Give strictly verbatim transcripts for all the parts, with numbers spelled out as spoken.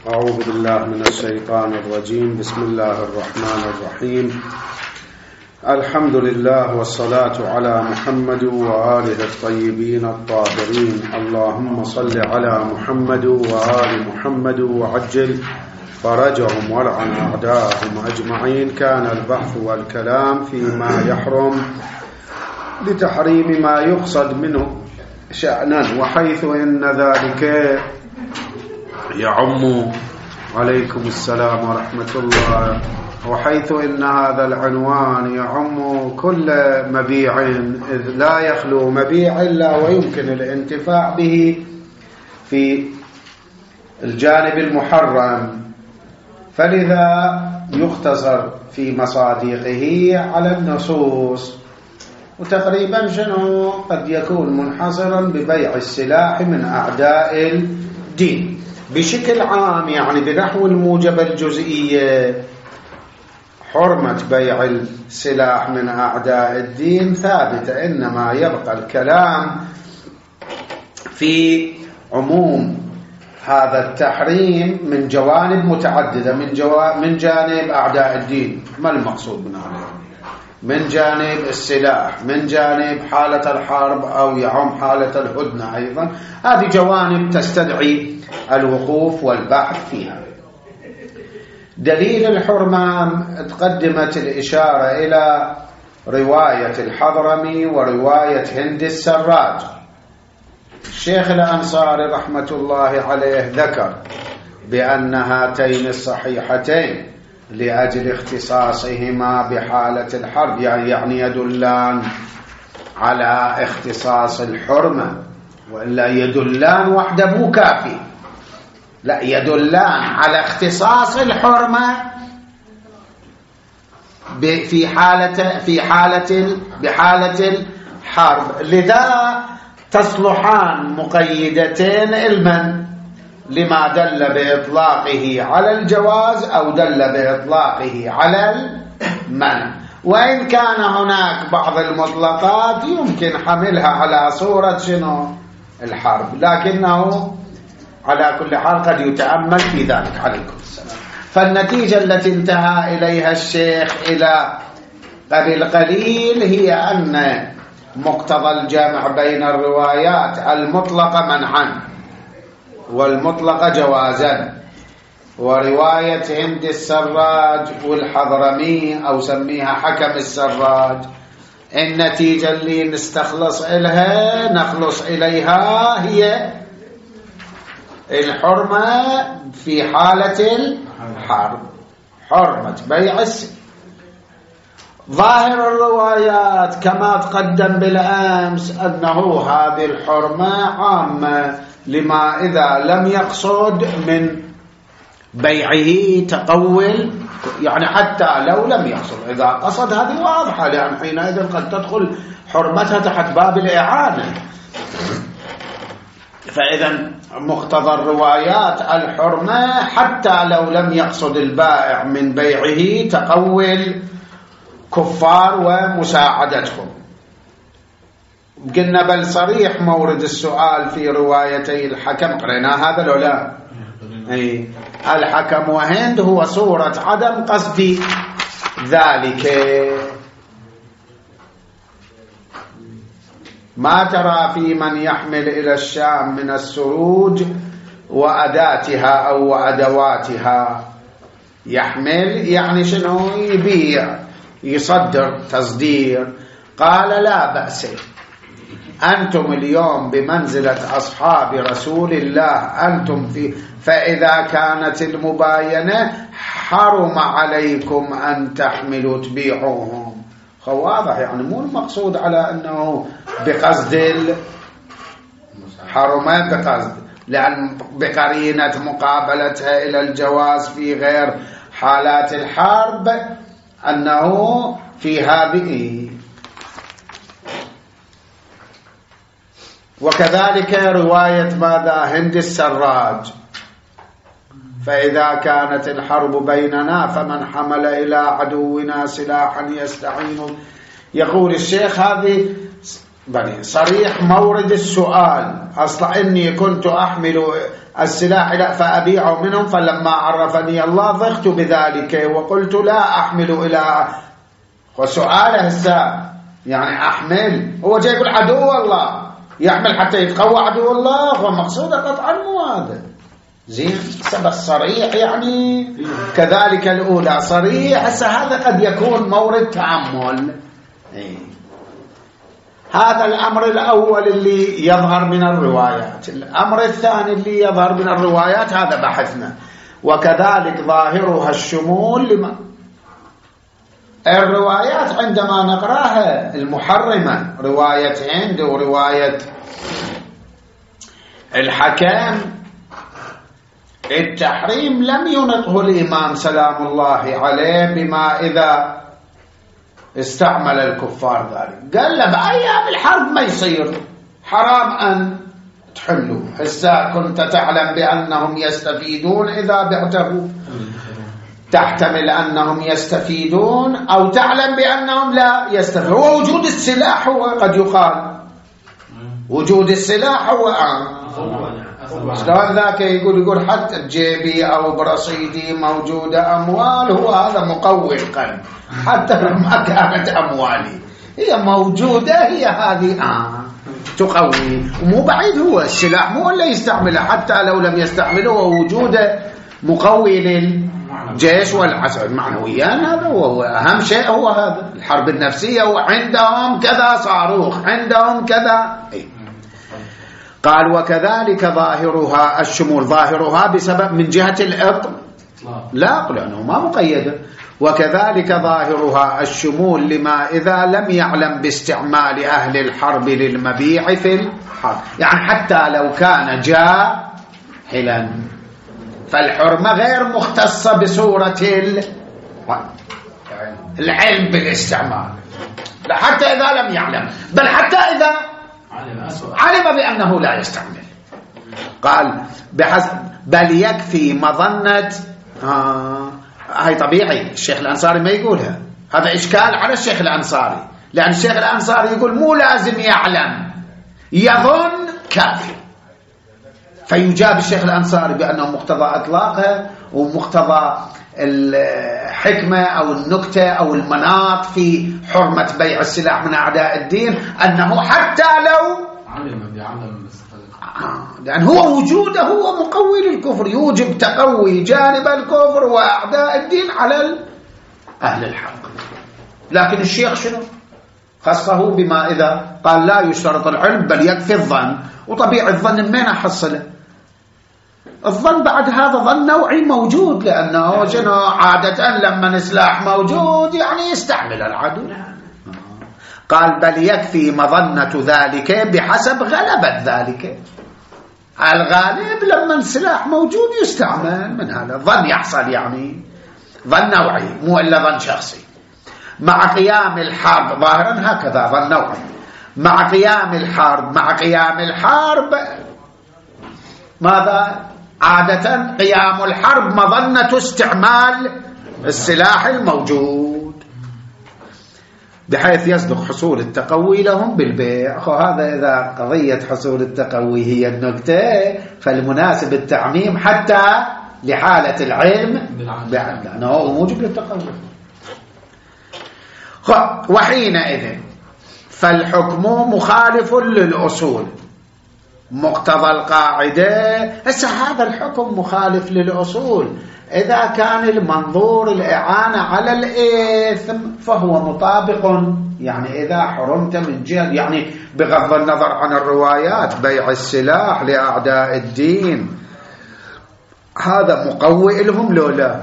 أعوذ بالله من الشيطان الرجيم. بسم الله الرحمن الرحيم. الحمد لله والصلاة على محمد وآله الطيبين الطاهرين. اللهم صل على محمد وآل محمد وعجل فرجهم والعن أعداءهم أجمعين. كان البحث والكلام فيما يحرم لتحريم ما يقصد منه شأنا، وحيث إن ذلك يعم عليكم السلام ورحمة الله وحيث إن هذا العنوان يعم كل مبيع، إذ لا يخلو مبيع إلا ويمكن الانتفاع به في الجانب المحرم، فلذا يختصر في مصادقه على النصوص. وتقريبا شنو قد يكون منحصرا ببيع السلاح من أعداء الدين بشكل عام، يعني بنحو الموجبة الجزئية. حرمة بيع السلاح من أعداء الدين ثابتة، إنما يبقى الكلام في عموم هذا التحريم من جوانب متعددة، من, جوا... من جانب أعداء الدين، ما المقصود من هذا؟ من جانب السلاح، من جانب حالة الحرب أو يعم حالة الهدنة أيضا. هذه جوانب تستدعي الوقوف والبحث فيها. دليل الحرمة تقدمت الإشارة إلى رواية الحضرمي ورواية هند السراج. الشيخ الأنصاري رحمة الله عليه ذكر بأن هاتين الصحيحتين لأجل اختصاصهما بحالة الحرب يعني يدلان على اختصاص الحرمة، وإلا يدلان وحده مو كافي، لا يدلان على اختصاص الحرمة في حالة في حالة بحالة الحرب، لذا تصلحان مقيدتين المن لما دل بإطلاقه على الجواز أو دل بإطلاقه على المنع. وإن كان هناك بعض المطلقات يمكن حملها على صورة شنو الحرب، لكنه على كل حال قد يتأمل في ذلك. عليكم السلام. فالنتيجة التي انتهى إليها الشيخ إلى قبل قليل هي أن مقتضى الجمع بين الروايات المطلقة منعا والمطلقة جوازا، ورواية هند السراج والحضرمي أو سميها حكم السراج، النتيجة اللي نستخلص إليها نخلص إليها هي الحرمة في حالة الحرب، حرمة بيع السلاح. ظاهر الروايات كما تقدم بالأمس أنه هذه الحرمة عامة لما إذا لم يقصد من بيعه تقول، يعني حتى لو لم يقصد، إذا قصد هذه واضحة، لأن حينئذ قد تدخل حرمتها تحت باب الإعانة. فإذا مقتضى الروايات الحرمة حتى لو لم يقصد البائع من بيعه تقول كفار ومساعدتهم. قلنا بل صريح مورد السؤال في روايتي الحكم، قرينا هذا لو لا؟ أي الحكم وهند هو صورة عدم قصد ذلك. ما ترى في من يحمل إلى الشام من السروج وأداتها أو أدواتها؟ يحمل يعني شنو؟ يبيع، يصدر، تصدير. قال لا بأس، أنتم اليوم بمنزلة أصحاب رسول الله، أنتم في، فإذا كانت المباينة حرم عليكم أن تحملوا تبيعوهم. واضح، يعني مو المقصود على أنه بقصد الحرمة بقصد، لأن بقرينة مقابلتها إلى الجواز في غير حالات الحرب أنه في هذه. وكذلك رواية ماذا هند السراج، فإذا كانت الحرب بيننا فمن حمل إلى عدونا سلاحا يستعين. يقول الشيخ هذه بني صريح مورد السؤال أصلا إني كنت أحمل السلاح فأبيع منهم، فلما عرفني الله ضغت بذلك وقلت لا أحمل إلى. وسؤاله السائل يعني أحمل، هو جاي يقول عدو الله يحمل حتى يتقوى عدو الله، ومقصوده قطعا مو هذا. زين سبب صريح يعني كذلك الأولى صريح. هسه هذا قد يكون مورد تأمل. إيه. هذا الأمر الأول اللي يظهر من الروايات. الأمر الثاني اللي يظهر من الروايات هذا بحثنا. وكذلك ظاهرها الشمول لما الروايات عندما نقراها المحرمة، رواية هند ورواية الحكام، التحريم لم ينطه الإمام سلام الله عليه بما إذا استعمل الكفار ذلك. قال له بأيام الحرب ما يصير، حرام أن تحلوا. هسه كنت تعلم بأنهم يستفيدون إذا بعته، تحتمل أنهم يستفيدون أو تعلم بأنهم لا يستفيدون. ووجود السلاح هو قد يقال وجود السلاح هو آه. شلون ذاك يقول يقول حتى بجيبي أو برصيدي موجودة أموال، هو هذا مقوي القلب. حتى لو ما كانت أموالي هي موجودة، هي هذه آه تقوي. ومو بعيد هو السلاح مو اللي يستعمله، حتى لو لم يستعمله ووجوده مقوي للجيش والعسكر معنويا. هذا هو أهم شيء، هو هذا الحرب النفسية. وعندهم كذا صاروخ، عندهم كذا. قال وكذلك ظاهرها الشمول، ظاهرها بسبب من جهة الإطلاق لا، لأنه ما مقيدة. وكذلك ظاهرها الشمول لما إذا لم يعلم باستعمال أهل الحرب للمبيع في الحرب، يعني حتى لو كان جاهلا فالحرمة غير مختصة بصورة العلم بالاستعمال، حتى إذا لم يعلم، بل حتى إذا علم بأنه لا يستعمل. قال بحسب بل يكفي مظنة آه هاي طبيعي. الشيخ الأنصاري ما يقولها، هذا إشكال على الشيخ الأنصاري، لأن الشيخ الأنصاري يقول مو لازم يعلم، يظن كافي. فيجاب الشيخ الأنصاري بأنه مقتضى إطلاقها ومقتضى الحكمة أو النكتة أو المناط في حرمة بيع السلاح من أعداء الدين أنه حتى لو علم بيعلم، لأن هو وجوده هو مقوي للكفر، يوجب تقوي جانب الكفر وأعداء الدين على أهل الحق. لكن الشيخ شنو خصه بما إذا قال لا يشترط العلم بل يكفي الظن. وطبيعي الظن من أحصله؟ الظن بعد هذا ظن نوعي موجود، لأنه شنو عادة لما سلاح موجود يعني يستعمل العدو. قال بل يكفي مظنة ذلك بحسب غلبة ذلك. الغالب لما السلاح موجود يستعمل، من هذا ظن يحصل، يعني ظن نوعي مو إلا ظن شخصي. مع قيام الحرب ظاهرا هكذا ظن نوعي. مع قيام الحرب مع قيام الحرب ماذا؟ عادة قيام الحرب مظنة استعمال السلاح الموجود بحيث يصدق حصول التقوي لهم بالبيع. هذا إذا قضية حصول التقوي هي النكتة، فالمناسب التعميم حتى لحالة العلم لأنه هو موجب للتقوي. وحينئذ فالحكم مخالف للأصول مقتضى القاعدة. هسه هذا الحكم مخالف للأصول إذا كان المنظور الإعانة على الإثم فهو مطابق، يعني إذا حرمت من جهة، يعني بغض النظر عن الروايات بيع السلاح لأعداء الدين هذا مقوي لهم لو لا.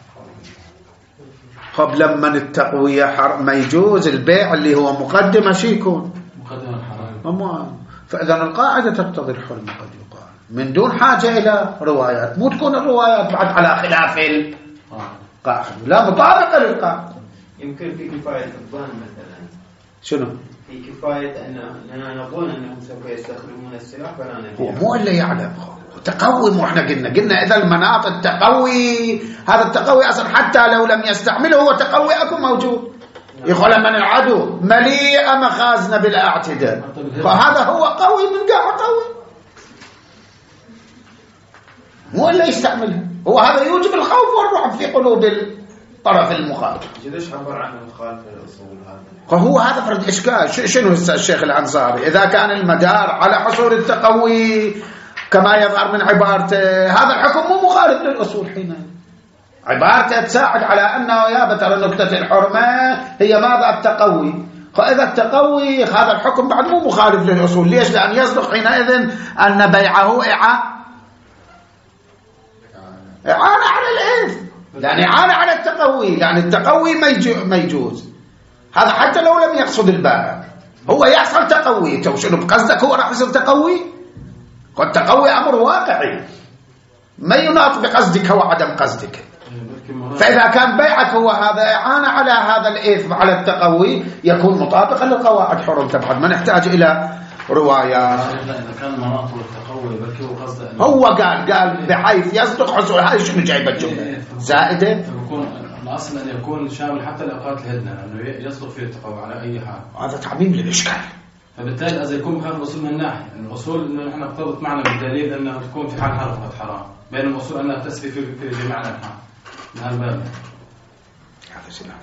خب لما التقوية ما يجوز البيع اللي هو مقدمة شي يكون مقدمة الحرام، فإذا القاعدة تقتضي الحرمة قد يقال من دون حاجة إلى روايات. مو تكون الروايات بعد على خلاف القاعدة، لا مطابقة للقاعدة. يمكن في كفاية الظن مثلا. شنو؟ في كفاية أننا نظن أنهم سوف يستخدمون السلاح فلا نبيع. هو مو إلا يعلم تقوي. مو احنا قلنا قلنا إذا المناط التقوي، هذا التقوي أصلا حتى لو لم يستعمله هو تقوي أكو موجود. يقول من العدو مليئة مخازن بالاعتداء، فهذا هو قوي من قاع قوي. مو إلا يستعملها. هو هذا يوجب الخوف والرعب في قلوب الطرف المخالف. ليش عبر عن مخالف الأصول هذا؟ فهو هذا فرد إشكال. شنو الشيخ الأنصاري إذا كان المدار على حصول التقوي كما يظهر من عبارته، هذا الحكم مو مخالف للأصول حينئذ. عبارته تساعد على أنه يا ترى نكتة الحرمة هي ماذا؟ التقوي. فإذا التقوي هذا الحكم بعد مو مخالف للأصول. ليش؟ لأن يصدق حينئذ أن بيعه إعانة إعانة على الإثم، يعني إعانة على التقوي، يعني التقوي ما يجوز. هذا حتى لو لم يقصد البائع، هو يحصل تقوي. تو شنو بقصدك هو راح يصير تقوي؟ والتقوي أمر واقعي ما يناط بقصدك وعدم قصدك. فإذا كان بيعك هو هذا إعانة على هذا الإثم على التقوي يكون مطابقا للقواعد حرمته. بعد ما نحتاج إلى روايات. إذا كان مناط التقوي بلكي قصده هو قال قال بحيث يصدق حصول. هاي شنو جايبه الجملة زائدة؟ يكون الأصل أن يكون شامل حتى الأوقات الهدنة، أنه يصدق فيه التقوي على أي حال. هذا تعميم للإشكال. فبالتالي إذا يكون مخالف الأصول من ناحية، الأصول إنه نحن نقتضت معنا بالدليل أنه تكون في حال حرام حرام، بين الأصول أنها تسري في في جميع الأنحاء. من هالباب. هذا سلاح.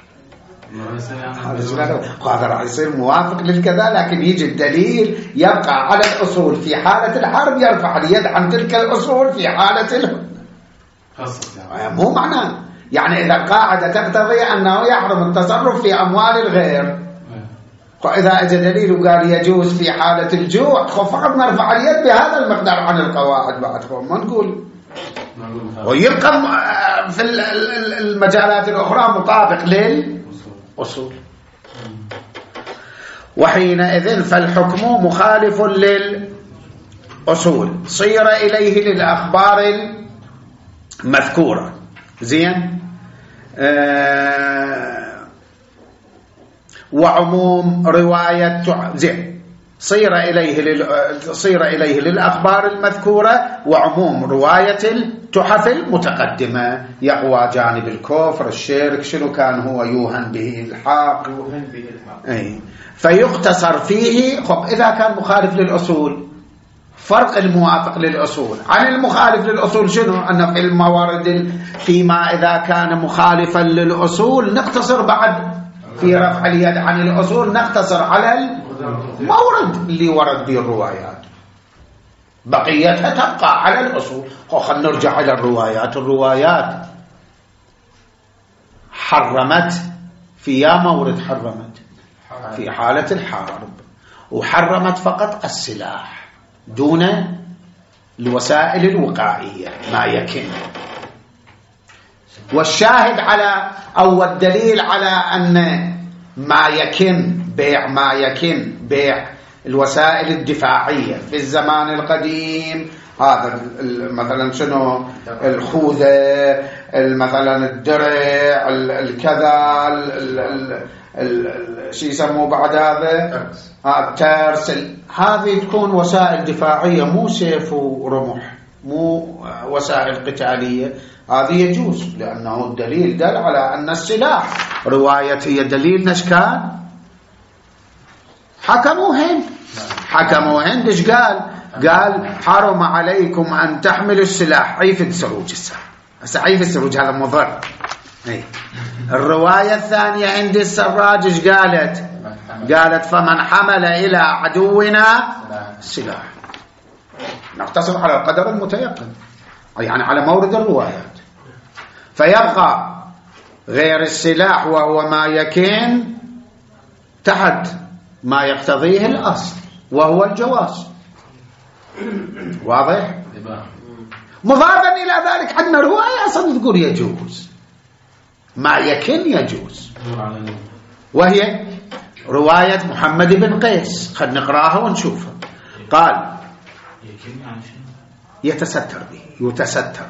هذا سلاح. هذا راح يصير موافق للكذا، لكن يجي الدليل يبقى على الأصول في حالة الحرب، يرفع اليد عن تلك الأصول في حالة الهدنة. يعني مو معناه يعني إذا القاعدة تقتضي أنه يحرم التصرف في أموال الغير، فإذا أجى دليل وقال يجوز في حالة الجوع، فقط نرفع اليد بهذا المقدار عن القواعد. بعد ما نقول ويبقى في المجالات الأخرى مطابق للأصول. وحينئذ فالحكم مخالف للأصول، صير إليه للأخبار المذكورة. زين. آه وعموم رواية زين صير إليه لل... صير إليه للأخبار المذكورة وعموم رواية التحف المتقدمة. يقوى جانب الكفر الشرك شنو كان هو يوهن به الحق، يوهن به الحق. أي فيقتصر فيه. خب إذا كان مخالف للأصول، فرق الموافق للأصول عن المخالف للأصول شنو؟ أن في الموارد فيما إذا كان مخالفا للأصول نقتصر بعد في رفع اليد عن الأصول، نقتصر على المورد اللي ورد به الروايات، بقيتها تبقى على الأصول. خلينا نرجع إلى الروايات. الروايات حرمت في يا مورد حرمت في حالة الحرب، وحرمت فقط السلاح دون الوسائل الوقائية ما يكن. والشاهد على أو الدليل على أن ما يكن بيع ما يكن بيع الوسائل الدفاعية في الزمان القديم، هذا مثلا شنو الخوذة، مثلا الدرع، الكذا، شو يسموه بعد هذا الترس، هذه تكون وسائل دفاعية مو سيف ورمح، مو وسائل قتالية. هذه يجوز لأنه الدليل دل على أن السلاح رواية هي دليل نشكان. حكموا هند حكموا هند إيش قال؟ قال حرم عليكم أن تحملوا السلاح عيف السروج. هسه عيف السروج هذا مضر. الرواية الثانية عند السراج إيش قالت؟ قالت فمن حمل إلى عدونا السلاح. نقتصر على القدر المتيقن، يعني على مورد الروايات. فيبقى غير السلاح وهو ما يكن تحت ما يقتضيه الأصل وهو الجواز. واضح؟ مضافا إلى ذلك عندنا رواية أصلا تقول يجوز ما يكن يجوز، وهي رواية محمد بن قيس. خلنا نقراها ونشوفها. قال يتستر به يتستر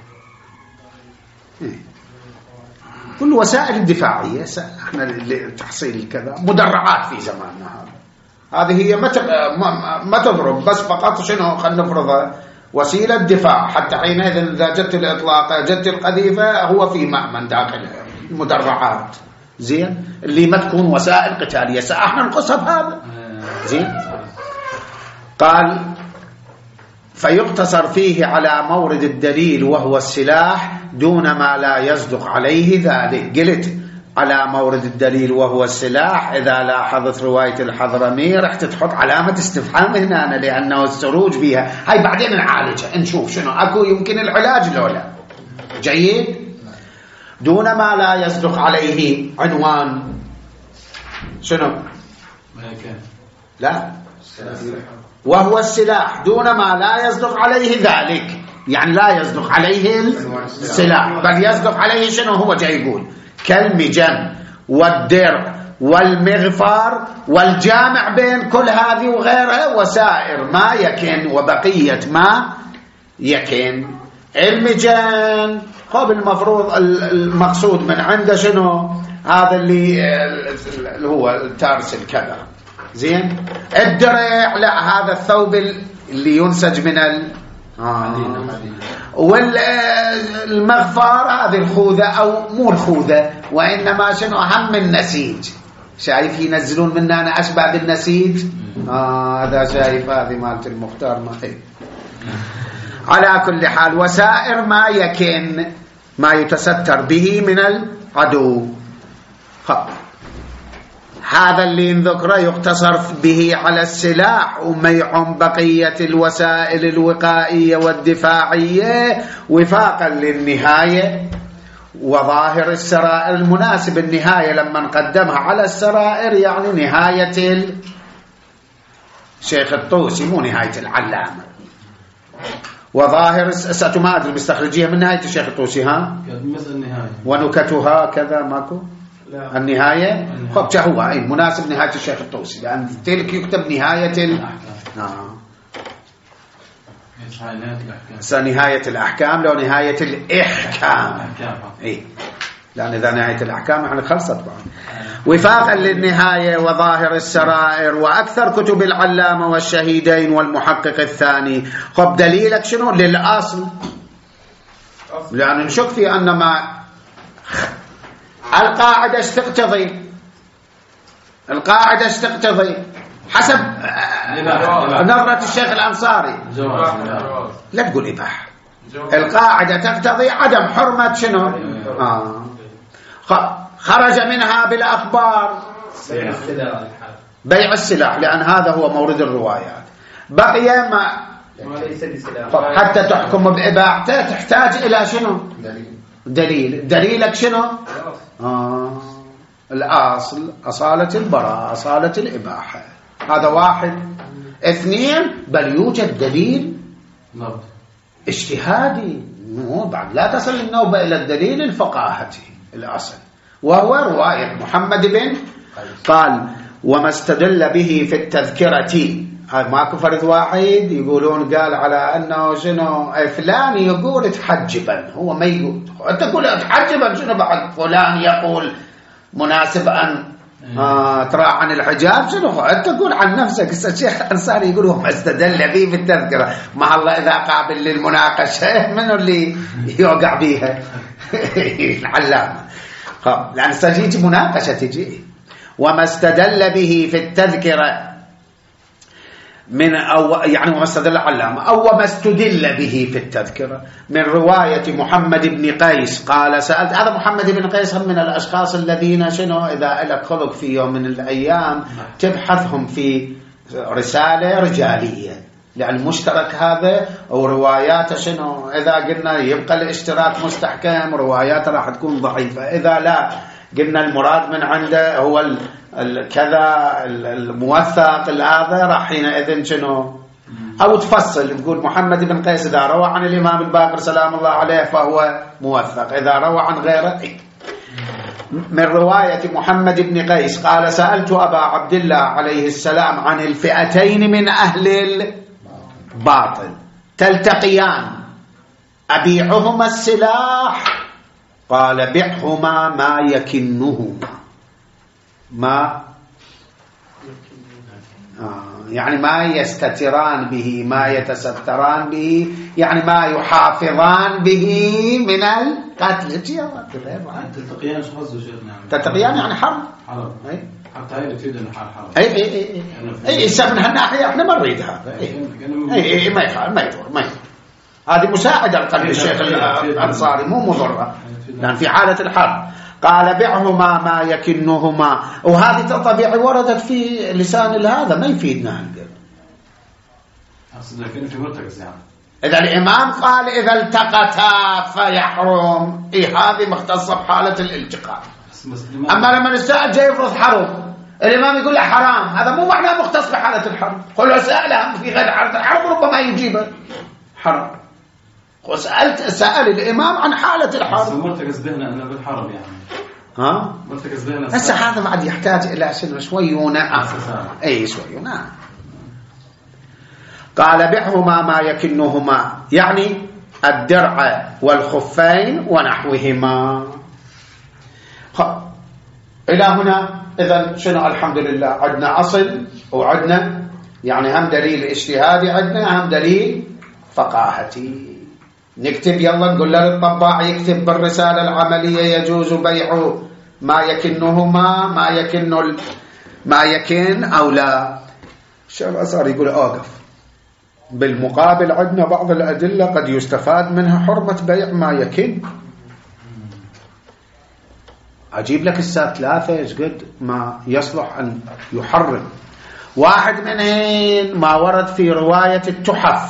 كل وسائل الدفاعية. احنا لتحصيل كذا مدرعات في زماننا هذا، هذه هي ما تضرب بس فقط شنو خلنا نفرضها وسيلة دفاع. حتى حينئذ إذا جت الإطلاق جت القذيفة هو في مأمن داخل المدرعات. زين اللي ما تكون وسائل قتالية احنا نقصها بهذا. زين قال فيقتصر فيه على مورد الدليل وهو السلاح دون ما لا يصدق عليه ذلك. قلت على مورد الدليل وهو السلاح، إذا لاحظت رواية الحضرمي رح تحط علامة استفهام هنا لأنه السروج بها. هاي بعدين نعالجها نشوف شنو أكو يمكن العلاج لولا. جيد. دون ما لا يصدق عليه عنوان شنو؟ لا، وهو السلاح دون ما لا يصدق عليه ذلك، يعني لا يصدق عليه السلاح بل يصدق عليه شنو هو جاي يقول كالمجن والدرع والمغفر والجامع بين كل هذه وغيرها وسائر ما يكن وبقية ما يكن. المجن خب المفروض المقصود من عنده شنو؟ هذا اللي هو التارس الكذا. زين. الدرع لا، هذا الثوب اللي ينسج من ال آه. والمغفر هذه الخوذة أو مو الخوذة وإنما شنو أهم النسيج. شايف ينزلون منا أنا أشبه بالنسيج. آه هذا شايف هذه مالت المختار ما هي. على كل حال وسائر ما يكن ما يتستر به من العدو. خب. هذا اللي نذكره يقتصر به على السلاح وميع بقية الوسائل الوقائية والدفاعية وفاقا للنهاية وظاهر السرائر المناسب. النهاية لما نقدمها على السرائر يعني نهاية الشيخ الطوسي مو نهاية العلامة. وظاهر ستمادر مستخرجيها من نهاية الشيخ الطوسي. ها ونكتها كذا ماكو لا. النهاية خب هو أي مناسب نهاية الشيخ الطوسي لأن تلك يكتب نهاية ال... آه. نهاية الأحكام لو نهاية الإحكام إيه. لأن إذا نهاية الأحكام يعني خلصت بعد. وفاقا للنهاية وظاهر السرائر وأكثر كتب العلامة والشهيدين والمحقق الثاني. خب دليلك شنو للأصل؟ لأن نشك في أن ما القاعدة تقتضي القاعدة تقتضي حسب نظرة الشيخ الأنصاري لا تقول إباحة. القاعدة تقتضي عدم حرمة شنو آه. خرج منها بالأخبار بيع السلاح لأن هذا هو مورد الروايات. بقي ما حتى تحكم بإباحته تحتاج إلى شنو دليل. دليلك شنو آه. الأصل أصالة البراءة أصالة الإباحة. هذا واحد. اثنين بل يوجد دليل اجتهادي مو بعد لا تصل النوبة إلى الدليل الفقاهتي الأصل وهو رواية محمد بن قال وما استدل به في التذكرة. ماكو فرد واحد يقولون قال على أنه شنو فلان يقول تحجبا هو ما يقول تقول تحجبا شنو بعد فلان يقول مناسب أن آه ترى عن الحجاب شنو أنت تقول عن نفسك. الشيخ الأنصاري يقول وما استدل به في التذكرة. مع الله إذا قابل للمناقشة منو اللي يوقع بيها العلامة. لأن ستجي مناقشة تجي. وما استدل به في التذكرة من أو يعني وما استدل علامة أو وما استدل به في التذكرة من رواية محمد بن قيس قال سألت. هذا محمد بن قيس هم من الأشخاص الذين شنو إذا لك خلق في يوم من الأيام تبحثهم في رسالة رجالية لأن مشترك هذا أو روايات شنو إذا قلنا يبقى الاشتراك مستحكم روايات راح تكون ضعيفة. إذا لا قلنا المراد من عنده هو الكذا الموثق هذا راح حينئذ شنو أو تفصل تقول محمد بن قيس إذا روى عن الإمام الباقر سلام الله عليه فهو موثق إذا روى عن غيره. من رواية محمد بن قيس قال سألت أبا عبد الله عليه السلام عن الفئتين من أهل الباطل تلتقيان أبيعهما السلاح قال بيعهما ما يكنهما ما آه يعني ما يستتران به ما يتستران به يعني ما يحافظان به من القتل. تلتقيان شو قصده شيخنا؟ تلتقيان يعني حرب. حرب. حتى هي بتفيد انه حال حرب. اي اي اي اي اي من هالناحيه احنا ما نريد هذا. اي اي ما يفعل ما يضر ما يضر. هذه مساعده لقلب الشيخ الانصاري مو مضره، لان في حاله الحرب قال بعهما ما يكنهما، وهذه طبيعي وردت في لسان هذا ما يفيدنا هالقد. اقصد لكن في مرتكز يعني إذا الإمام قال إذا التقتا فيحرم، إيه هذه مختصة بحالة الالتقاء. أما لما نستعد جاي يفرض حرب الإمام يقول له حرام، هذا مو معناه مختص بحالة الحرب. قل له سأله في غير حالة الحرب ربما يجيبه حرام. وسألت سأل الإمام عن حالة الحرب. بس مرتكز ذهنه أنه بالحرب يعني. ها؟ مرتكز ذهنه. هسه هذا بعد يحتاج إلى سنة شوي ونعم. أي شوي ونعم. قال بعهما ما يكنهما، يعني الدرع والخفين ونحوهما. إلى هنا إذن شنو؟ الحمد لله عندنا أصل وعندنا يعني هم دليل اجتهادي، عندنا هم دليل فقاهتي. نكتب يلا نقول للطباع يكتب بالرسالة العملية يجوز بيع ما يكنهما، ما يكن ما يكن أو لا. الشيخ أصار يقول أوقف. بالمقابل عندنا بعض الأدلة قد يستفاد منها حرمة بيع ما يكن. أجيب لك الساعة ثلاثة إيش قد ما يصلح أن يحرم. واحد منهن ما ورد في رواية التحف.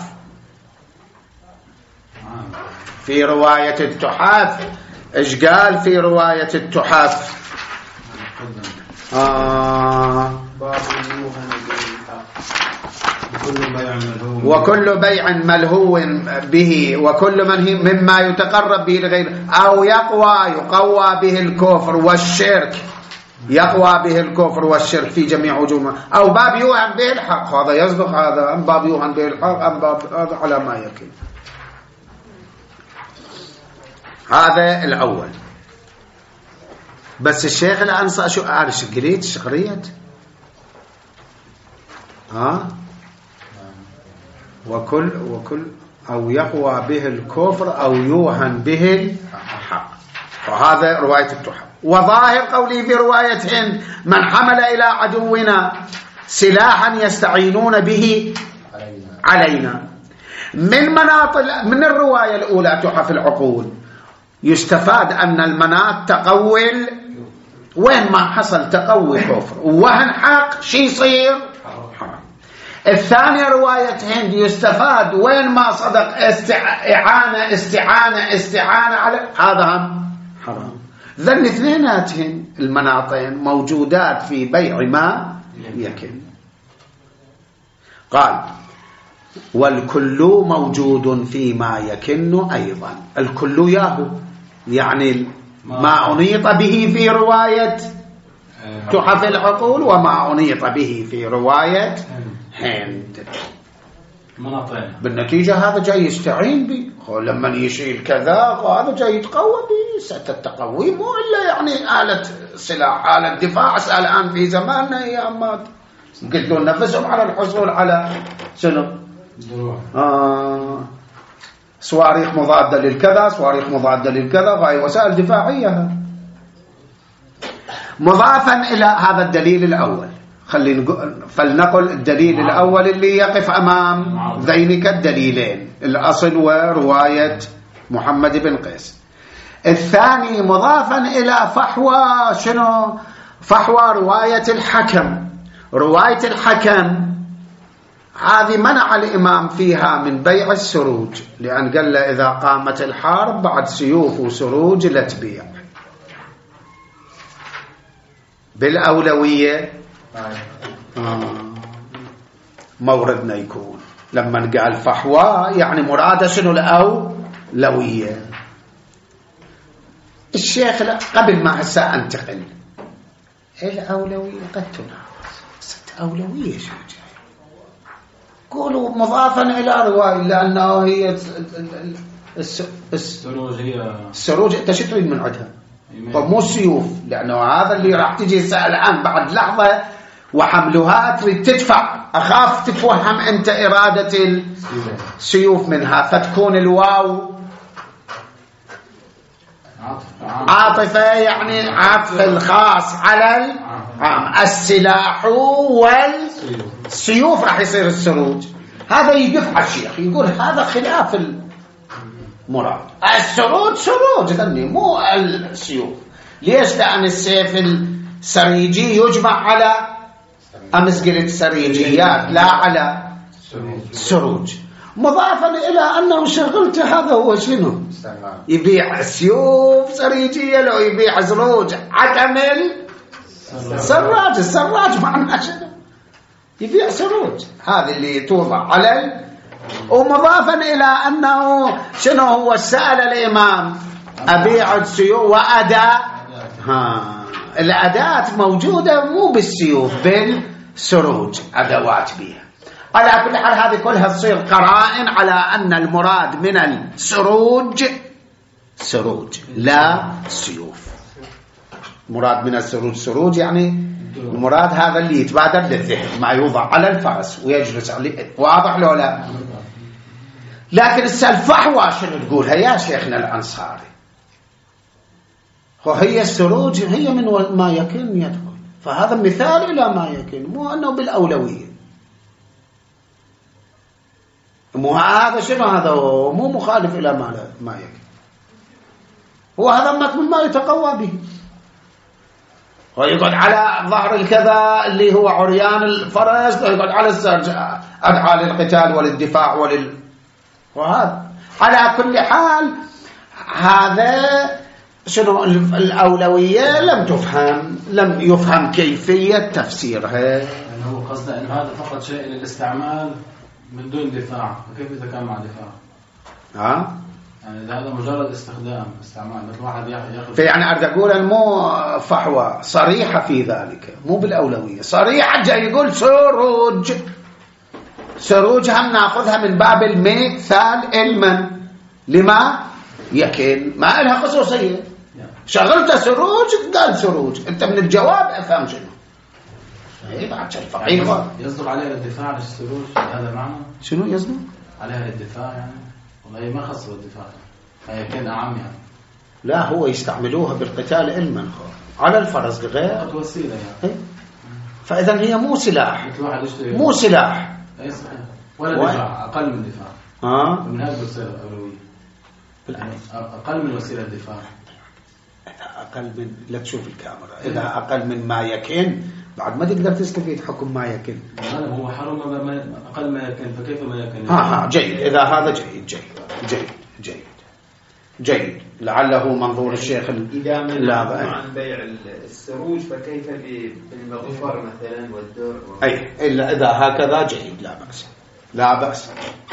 في رواية التحف إيش قال في رواية التحف؟ آه وكل بيع ملهو به وكل من مما يتقرب به لغيره أو يقوى يقوى به الكفر والشرك، يقوى به الكفر والشرك في جميع وجوهه، أو باب يوهم به الحق. هذا يصدق هذا، أم باب يوهم به الحق، أم باب هذا على ما يكن. هذا الأول. بس الشيخ الأنصاري شو عارف قريت شقريت ها وكل وكل أو يقوى به الكفر أو يوهن به الحق، وهذا رواية التحف. وظاهر قولي في رواية هند من حمل إلى عدونا سلاحا يستعينون به علينا. من مناط من الرواية الأولى تحف العقول يستفاد أن المناط تقول وين ما حصل تقوي كفر ووهن حق شي يصير حرام. الثانية رواية هند يستفاد وين ما صدق استعانة استعانة استعانة على هذا هم حرام. ذن اثنيناتهن المناطين موجودات في بيع ما يكن. قال والكل موجود فيما يكن أيضا. الكل ياهو يعني ما أنيط به في رواية تحف العقول وما أنيط به في رواية هند. بالنتيجة هذا جاي يستعين به لما يشيل كذا، هذا جاي يتقوى به. ستتقوي مو إلا يعني آلة سلاح آلة دفاع. أسأل الآن في زماننا يا أمات قتلوا نفسهم على الحصول على شنو آه صواريخ مضادة للكذا، صواريخ مضادة للكذا، غاية وسائل دفاعية. مضافا إلى هذا الدليل الأول خلينا فلنقل الدليل الأول اللي يقف أمام ذينك الدليلين الأصل ورواية محمد بن قيس. الثاني مضافا إلى فحوى شنو فحوى رواية الحكم. رواية الحكم هذه منع الإمام فيها من بيع السروج، لأن قال له إذا قامت الحرب بعد سيوف وسروج لا تبيع. بالأولوية آه. موردنا يكون لما قال فحوى يعني مراد شنو الأولوية. الشيخ قبل ما هسه أنتقل الأولوية قد تناقض. ست أولوية شو جاي قولوا مضافا إلى رواية لأنه هي السروج هي السروج أنت شو تريد من عندها؟ طب مو السيوف، لأنه هذا اللي راح تجي الآن بعد لحظة وحملها تريد تدفع. أخاف تتوهم أنت إرادة السيوف منها فتكون الواو عاطفة يعني عطف الخاص على عام السلاح والسيوف راح يصير السروج. هذا يقف على الشيخ يقول هذا خلاف المراد، السروج سروج ذني مو السيوف. ليش؟ لأن السيف السريجي يجمع على أمسجل السريجيات لا على سروج. مضافا إلى أنه شغلت هذا هو شنو يبيع سيوف سريجية لو يبيع سروج عتمل سراج. السراج معناه شنو؟ يبيع سروج، هذه اللي توضع على ال... ومضافا إلى أنه شنو هو سأل الإمام أبيع السيوف وأداء، ها الأداة موجودة مو بالسيوف بالسروج أدوات بها. على كل حال هذه كلها تصير قرائن على أن المراد من السروج سروج لا سيوف. مراد من السروج سروج يعني المراد هذا اللي يتبادر للذهن ما يوضع على الفرس ويجلس عليه. واضح لو لا؟ لكن السلفحوى شنو تقولها يا شيخنا الأنصاري؟ وهي السروج هي من ما يكن يدخل، فهذا مثال إلى ما يكن مو أنه بالأولوية. مو هذا شنو هذا مو مخالف إلى ما ما يكن، هو هذا مما يتقوى به. ويقعد على ظهر الكذا اللي هو عريان الفرس، ويقعد على السرج أدعى للقتال وللدفاع ولل وهذا. على كل حال هذا شنو الأولوية لم تفهم، لم يفهم كيفية تفسيرها. يعني هو قصده أن هذا فقط شيء للاستعمال من دون دفاع، فكيف إذا كان مع دفاع؟ ها؟ يعني هذا مجرد استخدام استعمال مثل واحد ياخذ. فيعني أريد أقول مو فحوى صريحة في ذلك، مو بالأولوية صريحة. جاي يقول سروج، سروج هم ناخذها من باب المثال علما لما يكن، ما لها خصوصية. شغلت سروج قال سروج، أنت من الجواب أفهم شنو. إيه بعد الفقيه يصدق عليها الدفاع للسروج، هذا معنى شنو يصدق عليها الدفاع؟ يعني والله ما خص بالدفاع، هي كان أعم يعني. لا هو يستعملوها بالقتال علما على الفرس غير وسيلة يعني. فإذا هي مو سلاح، مو سلاح. أي صحيح. ولا دفاع، أقل من دفاع. ها؟ من هذه الوسيلة الأولوية. يعني أقل من وسيلة الدفاع. أقل من، لا تشوف الكاميرا، إذا أقل من ما يكن بعد ما تقدر تستفيد حكم ما يكن. هذا هو حرم ما أقل ما يكن، فكيف ما يكن؟ ها ها جيد. إذا هذا جيد جيد جيد جيد جيد لعله منظور الشيخ. إذا من عن بيع السروج فكيف بالمغفر مثلا والدر و... أي إلا إذا هكذا جيد لا بأس لا بأس.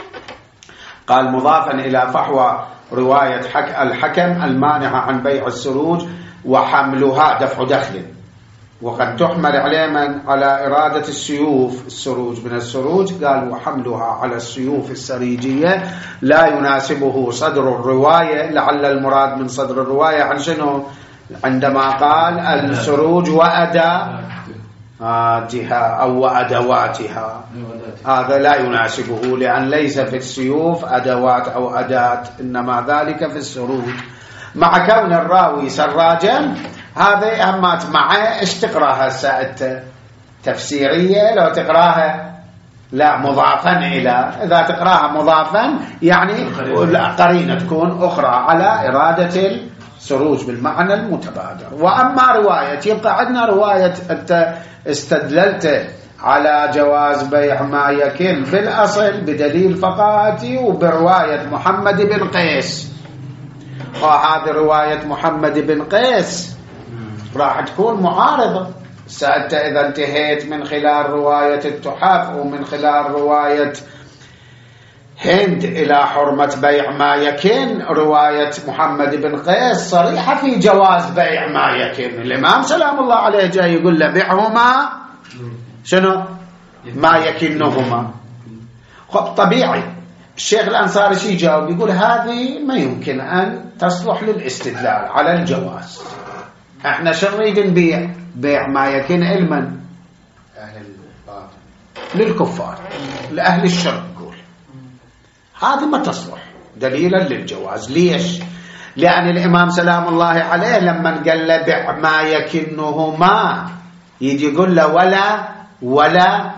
قال مضافا إلى فحوى رواية حك الحكم المانعة عن بيع السروج وحملها دفع دخل، وقد تحمل علما على إرادة السيوف السروج من السروج. قال وحملها على السيوف السريجية لا يناسبه صدر الرواية. لعل المراد من صدر الرواية عن شنو؟ عندما قال السروج وأداتها أو وأدواتها، هذا لا يناسبه، لأن ليس في السيوف أدوات أو أداة، إنما ذلك في السروج. مع كون الراوي سراجا هذا أهمات معه. ايش تقراها ساعة تفسيرية؟ لو تقراها لا مضافا إلى، إذا تقراها مضافا يعني قرينة تكون أخرى على إرادة السروج بالمعنى المتبادر. وأما رواية، يبقى عندنا رواية أنت استدللت على جواز بيع ما يكن بالأصل بدليل فقاتي وبرواية محمد بن قيس، وهذه رواية محمد بن قيس راح تكون معارضة. سألت إذا انتهيت من خلال رواية التحف ومن خلال رواية هند إلى حرمة بيع ما يكن، رواية محمد بن قيس صريحة في جواز بيع ما يكن. الإمام سلام الله عليه جاي يقول له بيعهما شنو ما يكنهما. خب طبيعي الشيخ الأنصاري شي جاوب يقول هذه ما يمكن أن تصلح للاستدلال على الجواز. احنا شو نريد نبيع؟ بيع ما يكن علما أهل الباطل للكفار لأهل الشرك. قول هذه ما تصلح دليلا للجواز. ليش؟ لأن الإمام سلام الله عليه لما قال له بيع ما يكنهما يجي يقول له ولا ولا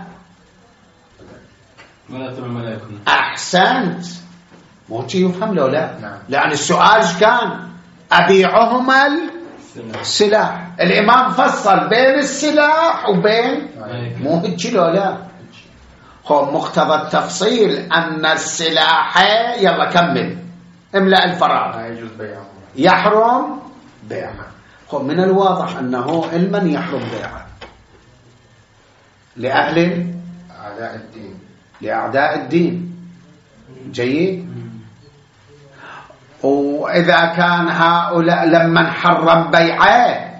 ولا تبع ما لا يكون. أحسنت، مو شي يفهم له لا نعم. لأن السؤال كان أبيعهما السلاح. الإمام فصل بين السلاح وبين مو هيك له لا. هو مقتضى التفصيل أن السلاح يلا كمل املأ الفراغ لا يجوز بيعه، يحرم بيعه. هو من الواضح أنه علما يحرم بيعه لأهل أعداء الدين لأعداء الدين. جيد. وإذا كان هؤلاء لمن حرم بيعه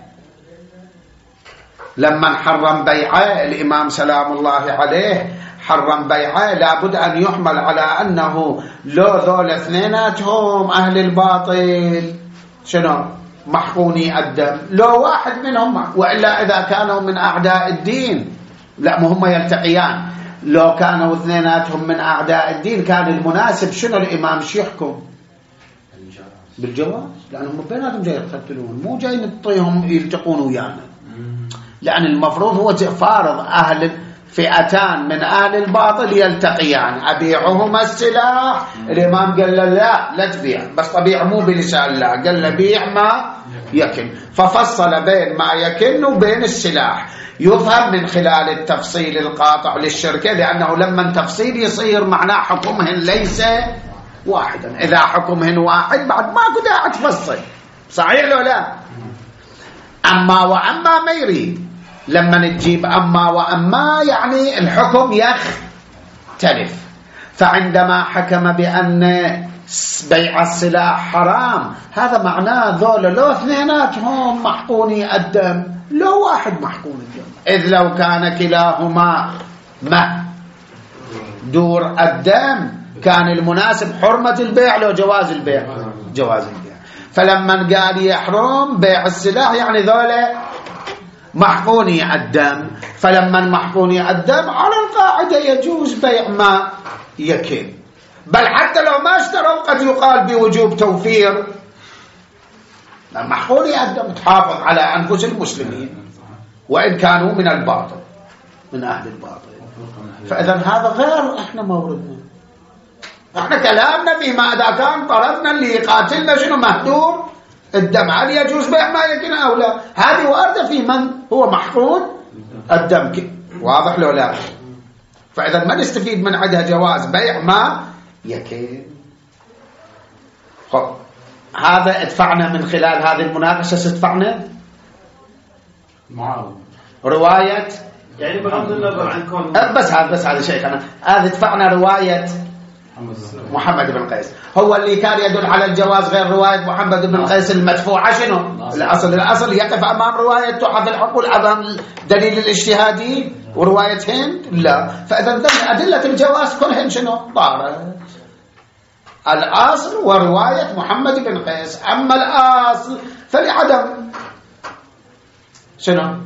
لمن حرم بيعه الإمام سلام الله عليه حرم بيعه، لابد أن يحمل على أنه لو ذول اثنيناتهم أهل الباطل شنو محقوني الدم، لو واحد منهم، وإلا إذا كانوا من أعداء الدين لا هم يلتقيان. لو كانوا اثنيناتهم من أعداء الدين كان المناسب شنو الإمام شو يحكم؟ بالجواز، لأنهم بيناتهم جاي يقتلون، مو جاي نطيهم يلتقون ويانا. لأن المفروض هو فارض أهل فئتان من أهل الباطل يلتقيان أبيعهما السلاح. الإمام قال له لا لا تبيع، بس طبيعة مو بلسان الله، قال له بيع ما يكن، ففصل بين ما يكن وبين السلاح. يفهم من خلال التفصيل القاطع للشركة، لأنه لما تفصيل يصير معناه حكمهن ليس واحدا. إذا حكمهن واحد بعد ما كنت أتفصل، صحيح لو لا؟ أما وأما ما يريد. لما تجيب أما وأما يعني الحكم يختلف. فعندما حكم بأن بيع السلاح حرام، هذا معناه ذول لو اثنيناتهم محقوني الدم، لو واحد محقون الدم. إذ لو كان كلاهما ما دور الدم كان المناسب حرمة البيع لو جواز البيع جواز البيع. فلما قال يحرم بيع السلاح يعني ذولا محقوني الدم، فلما محقوني الدم على القاعدة يجوز بيع ما يكن. بل حتى لو ما اشتروا قد يقال بوجوب توفير محقوني الدم، تحافظ على أنفس المسلمين وإن كانوا من الباطل من أهل الباطل. فإذا هذا غير إحنا موردنا. إحنا كلامنا فيما إذا كان طرفنا اللي يقاتلنا شنو مهدور الدم، هل يجوز بيع ما يكن أو لا؟ هذه واردة في من هو محقون الدم، واضح لو لا؟ فإذا ما نستفيد من عندها جواز بيع ما يكن. خب هذا ادفعنا من خلال هذه المناقشة ستدفعنا معاوية رواية يعني بغض النظر عن كون بس هذا بس هذا شيخنا هذا ادفعنا رواية محمد بن قيس، هو اللي كان يدل على الجواز غير رواية محمد بن قيس المدفوعة. شنو الأصل؟ الأصل يقف أمام رواية تحف الحقول أمام دليل الاجتهادي ورواية هند لا. فإذا أدلة الجواز كلهن شنو طارت الأصل ورواية محمد بن قيس. أما الأصل فلعدم شنو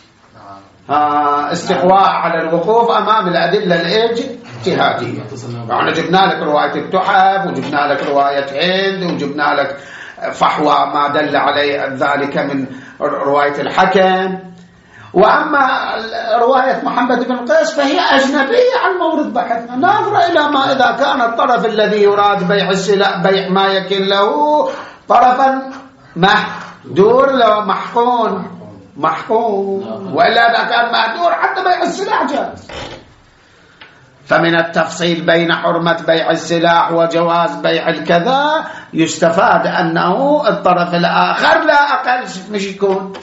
آه استقواء على الوقوف أمام الأدلة الاجتهادية. يعني جبنا لك رواية التحف وجبنا لك رواية هند وجبنا لك فحوى ما دل عليه ذلك من رواية الحكم. وأما رواية محمد بن قيس فهي أجنبية عن مورد بحثنا. نظر إلى ما إذا كان الطرف الذي يراد بيع السلاح بيع ما يكن له طرفا محدور لو محقون محقون، وإلا إذا كان مهدور حتى بيع السلاح جاز. فمن التفصيل بين حرمة بيع السلاح وجواز بيع الكذا يستفاد أنه الطرف الآخر لا أقل مش يكون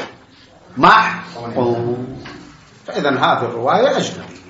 محقون. فإذا هذه الرواية أجنبية.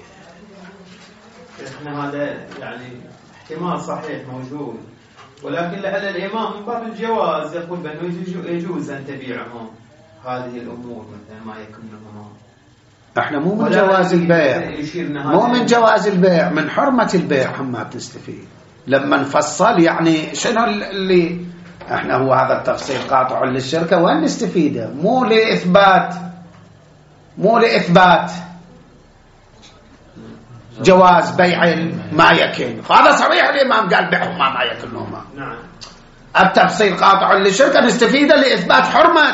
إحنا هذا يعني احتمال صحيح موجود، ولكن لعل الإمام من باب الجواز يقول بأنه يجوز أن تبيعهم هذه الأمور مثلا ما يكونهما. احنا مو من جواز البيع، مو من جواز البيع، من حرمة البيع هم ما بتستفيد. لما نفصل يعني شنو اللي احنا هو هذا التفصيل قاطع للشركة وين نستفيده، مو لإثبات مو لإثبات جواز بيع ما يكن. هذا صريح الإمام قال بيعهما ما يكنهما. نعم. التفصيل قاطع للشركة نستفيده لإثبات حرمة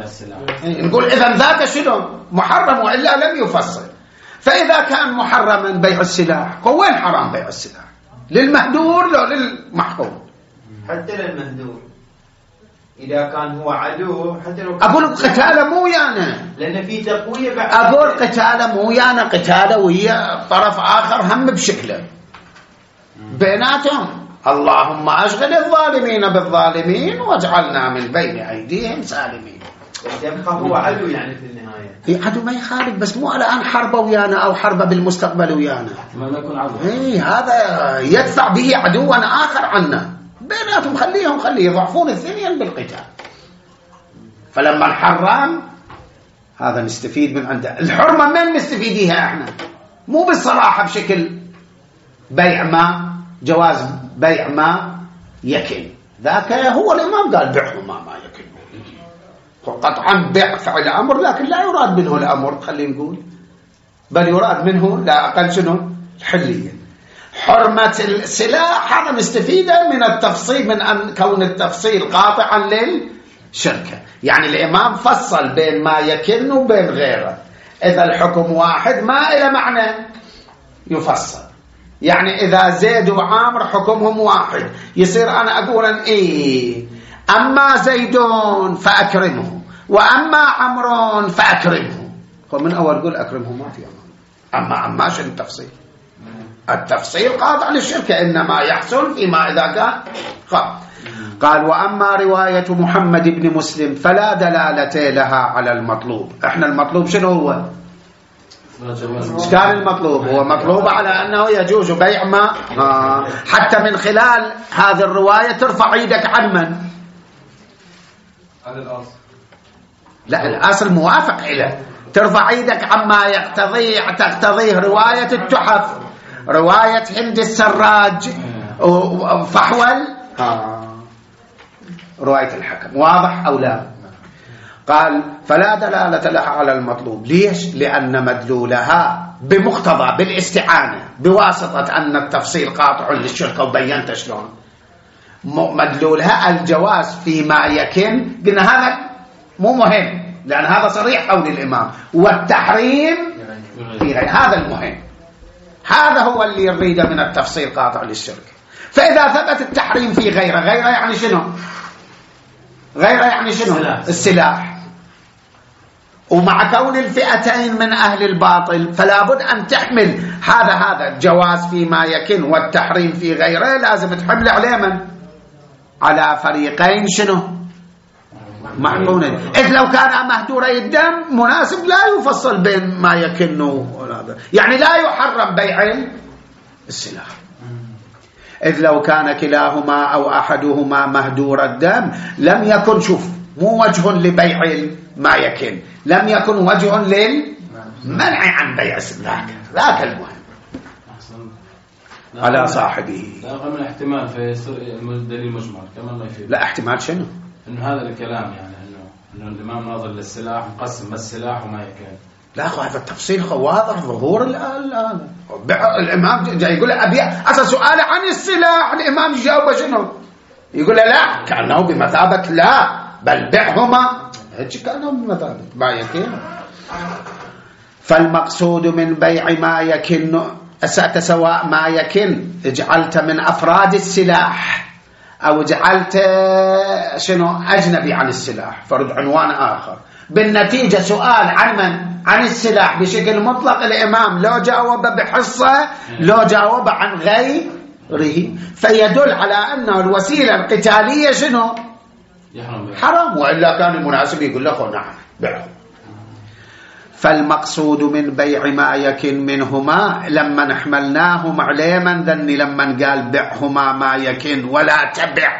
السلاح. نقول إذا ذاك شنو محرم وإلا لم يفصل. فإذا كان محرما بيع السلاح، وين حرام بيع السلاح؟ للمهدور لو للمحكوم؟ حتى للمهدور إذا كان هو عدو. حتى لو أقول قتاله مو ويانا، لأن في تقوية بعد. أقول قتاله مو ويانا، قتاله ويا طرف آخر هم بشكله بيناتهم. اللهم أشغل الظالمين بالظالمين واجعلنا من بين أيديهم سالمين. يبقى هو عدو يعني في النهاية. هي عدو ما يخالف، بس مو الآن حربه ويانا أو حربه بالمستقبل ويانا. ما يكون عدو. إيه هذا يدفع به عدوا آخر عنا بيناتهم. خليهم خليه يضعفون الثنين بالقتال. فلما نحرم هذا نستفيد من عنده. الحرمة من نستفيدها احنا؟ مو بالصراحة بشكل بيع ما جواز بيع ما يكن، ذاك هو الإمام قال بيعهما ما يكن قطعا بيع فعل أمر، لكن لا يراد منه الأمر خلينا نقول، بل يراد منه لا أقل شنو الحلية. حرمة السلاح هذا نستفيده من التفصيل، من أن كون التفصيل قاطعا للشركة. يعني الإمام فصل بين ما يكن وبين غيره. إذا الحكم واحد ما إلى معنى يفصل. يعني إذا زيد وعامر حكمهم واحد، يصير أنا أقول أن إيه أما زيدون فأكرمه وأما عمرون فأكرمه. ومن أول قول أكرمه ما في أمان. أما أما شنو التفصيل؟ التفصيل قاطع للشركة، إنما يحصل فيما إذا كان قال. قال وأما رواية محمد بن مسلم فلا دلالة لها على المطلوب. إحنا المطلوب شنو هو؟ إيش كان المطلوب؟ هو مطلوب على أنه يجوز بيع ما آه. حتى من خلال هذه الرواية ترفع ايدك عن من؟ على الأصل. لا الأصل موافق إليه. ترفع ايدك عما يقتضي تقتضيه رواية التحف، رواية هند السراج وفحول آه. رواية الحكم. واضح أو لا؟ قال فلا دلالة لها على المطلوب. ليش؟ لأن مدلولها بمقتضى بالاستعانة بواسطة أن التفصيل قاطع للشركة، وبينت شلون مدلولها الجواز فيما يكن. قلنا هذا مو مهم لأن هذا صريح قول الإمام، والتحريم في غير هذا المهم. هذا هو اللي يريده من التفصيل قاطع للشركة. فإذا ثبت التحريم في غيره، غيره يعني شنو؟ غيره يعني شنو؟ السلاح. ومع كون الفئتين من أهل الباطل فلا بد أن تحمل هذا هذا الجواز فيما يكن والتحريم في غيره، لازم تحمل عليه من؟ على فريقين شنو؟ محقونين. إذ لو كان مهدوري الدم مناسب لا يفصل بين ما يكن وهذا، يعني لا يحرم بيع السلاح. إذ لو كان كلاهما أو أحدهما مهدور الدم لم يكن، شوف مو وجه لبيع ما يكن، لم يكن وجه للمنع عن بيع السلاح. ذاك المهم على صاحبه. لا أقل من احتمال في دليل مجمل كمان ما يفيد. لا احتمال شنو؟ إنه هذا الكلام يعني إنه إنه الإمام ناظر للسلاح مقسم السلاح وما يكن. لا أخو هذا التفصيل واضح ظهور الآن. الإمام جاي يقول أبي أسأل سؤال عن السلاح، الإمام يجاوب شنو؟ يقول لا كأنه بمثابة لا بل بيعهما، هيك كأنه بمثابة ما يكن. فالمقصود من بيع ما يكن أسأت سواء ما يكن جعلت من أفراد السلاح أو جعلت شنو أجنبي عن السلاح، فرد عنوان آخر. بالنتيجة سؤال عن من؟ عن السلاح بشكل مطلق الإمام لو جاوب بحصة لو جاوب عن غيره، فيدل على أن الوسيلة القتالية شنو؟ حرام، وإلا كان المناسب يقول له نعم بيعه. فالمقصود من بيع ما يكن منهما لما نحملناهم عليه من ذني لما قال بيعهما ما يكن ولا تبع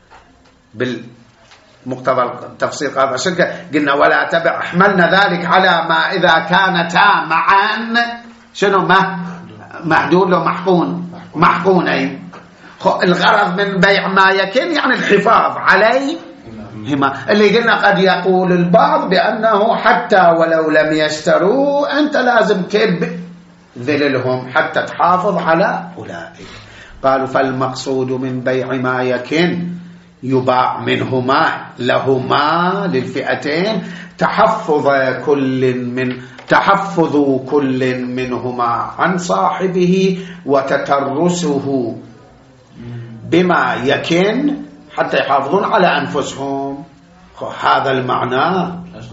بالمقتضى التفسير قاطع الشركة، قلنا ولا تبع، حملنا ذلك على ما إذا كانتا معا شنو ما محدود له محقون محقونين. الغرض من بيع ما يكن يعني الحفاظ عليه هما، اللي قلنا قد يقول البعض بأنه حتى ولو لم يشتروا أنت لازم تبذلهم حتى تحافظ على أولئك. قالوا فالمقصود من بيع ما يكن يباع منهما لهما للفئتين تحفظ كل من تحفظ كل منهما عن صاحبه وتترسه بما يكن حتى يحافظون على أنفسهم. هذا المعنى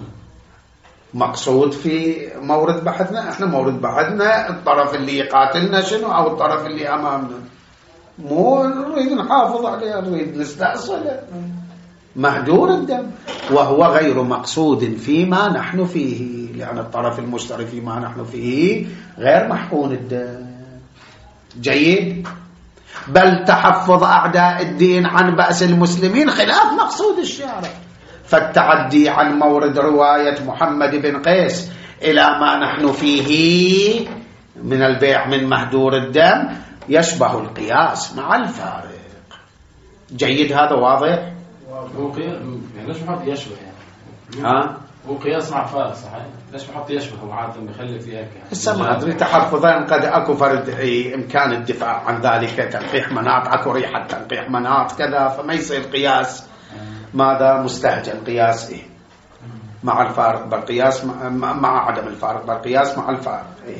مقصود في مورد بحثنا. احنا مورد بحثنا الطرف اللي يقاتلنا شنو أو الطرف اللي أمامنا، مو نريد نحافظ عليه، نريد نستأصله، مهدور الدم، وهو غير مقصود فيما نحن فيه، لأن الطرف المشترك فيما نحن فيه غير محقون الدم. جيد. بل تحفظ أعداء الدين عن بأس المسلمين خلاف مقصود الشارع، فالتعدي عن مورد رواية محمد بن قيس إلى ما نحن فيه من البيع من مهدور الدم يشبه القياس مع الفارق. جيد. هذا واضح. هو قياس يعني ليش بحط يشبه يعني ها هو قياس مع فارق صحيح، ليش بحط يشبه وعادة بيخلي فيها يعني هسه ما ادري تحفظان قد اكو فرد امكان الدفاع عن ذلك، تنقيح مناط، اكو ريحه تنقيح مناط كذا، فما يصير قياس ماذا مستهجن. قياس إيه؟ مع الفارق بالقياس مع, مع عدم الفارق بالقياس مع الفارق. إيه؟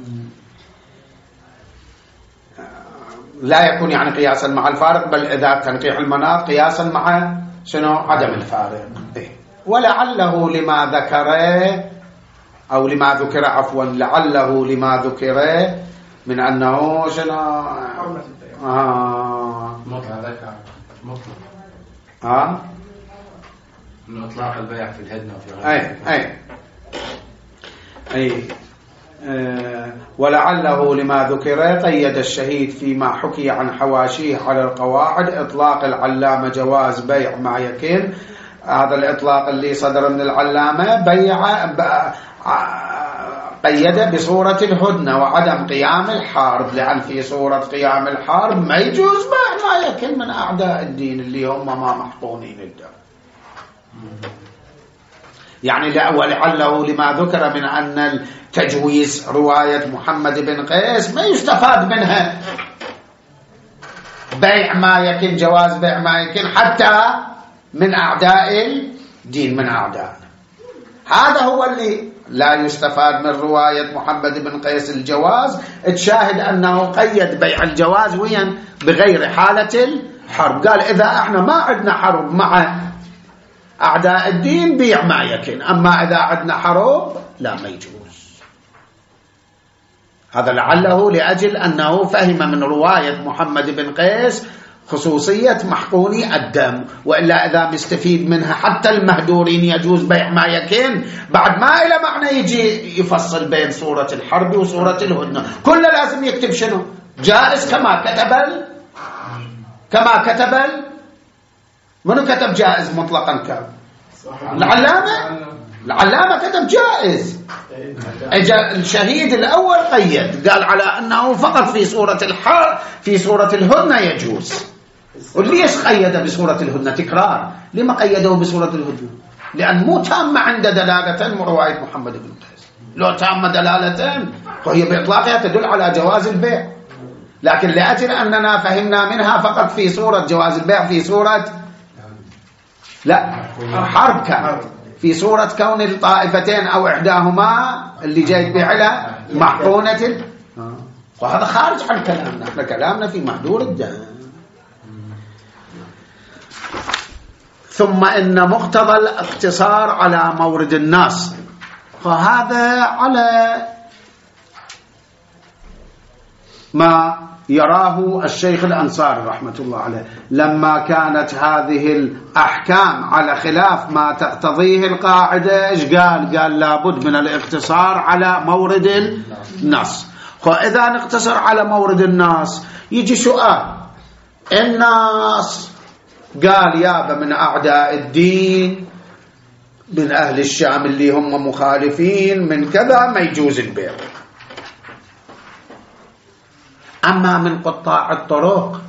لا يكون يعني قياسا مع الفارق، بل إذا تنقيح المناط قياسا مع شنو عدم الفارق. إيه؟ ولعله لما ذكره أو لما ذكر عفوا لعله لما ذكره من أنه شنو آه مطلع ذكر مطلع آه إنه إطلاق البيع في الهدنة وفي غيره. أي أي أي أه ولعله لما ذكر قيد الشهيد فيما حكي عن حواشيه على القواعد إطلاق العلامة جواز بيع ما يكن. هذا الإطلاق اللي صدر من العلامة بيع قيد بصورة الهدنة وعدم قيام الحرب، لأن في صورة قيام الحرب ما يجوز بيع ما يكن من أعداء الدين اللي هم ما محقونين الدم. يعني ولعله لما ذكر من أن التجويز رواية محمد بن قيس ما يستفاد منها بيع ما يكن، جواز بيع ما يكن حتى من أعداء الدين من أعدائنا. هذا هو اللي لا يستفاد من رواية محمد بن قيس الجواز. تشاهد أنه قيد بيع الجواز وين بغير حالة الحرب، قال إذا احنا ما عندنا حرب مع أعداء الدين بيع ما يكن، أما إذا عندنا حرب لا ما يجوز. هذا لعله لأجل أنه فهم من رواية محمد بن قيس خصوصية محقوني الدم، وإلا إذا مستفيد منها حتى المهدورين يجوز بيع ما يكن، بعد ما إلى معنى يجي يفصل بين صورة الحرب وصورة الهدنة، كله لازم يكتب شنو جائز كما كتب كما كتب منو كتب جائز مطلقا كان العلامة العلامة كتب جائز. اجا الشهيد الأول قيد قال على أنه فقط في صورة الحرب في صورة الهدنة يجوز. وليش قيد بصورة الهدنة؟ تكرار. لما قيده بصورة الهدنة؟ لأن مو تامة عند دلالة رواية محمد بن قيس. لو تامة دلالة فهي بإطلاقها تدل على جواز البيع، لكن لأجل أننا فهمنا منها فقط في صورة جواز البيع في صورة لا حرب كان في صورة كون الطائفتين أو إحداهما اللي جاي بعلا محقونة، وهذا خارج عن كلامنا. احنا كلامنا في مهدور الدم. ثم إن مقتضى الاقتصار على مورد الناس، فهذا على ما يراه الشيخ الأنصاري رحمة الله عليه لما كانت هذه الأحكام على خلاف ما تقتضيه القاعدة. إيش قال؟ قال لابد من الاقتصار على مورد الناس. فإذا نقتصر على مورد الناس يجي سؤال، الناس قال يابا من أعداء الدين، من أهل الشام اللي هم مخالفين، من كذا ما يجوز البيع. أما من قطاع الطرق،